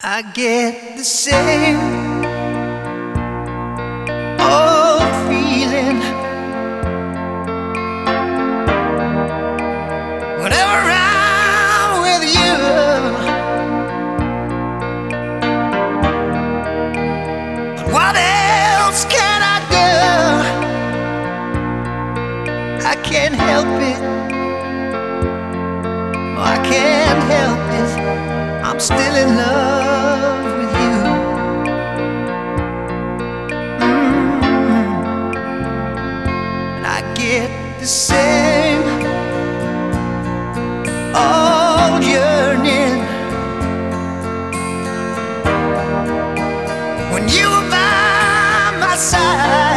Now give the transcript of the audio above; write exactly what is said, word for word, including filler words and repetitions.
I get the same old feeling whenever I'm with you. But what else can I do? I can't help it. No, I can't help it. I'm still in love with you. Mm-hmm. And I get the same old yearning when you are by my side.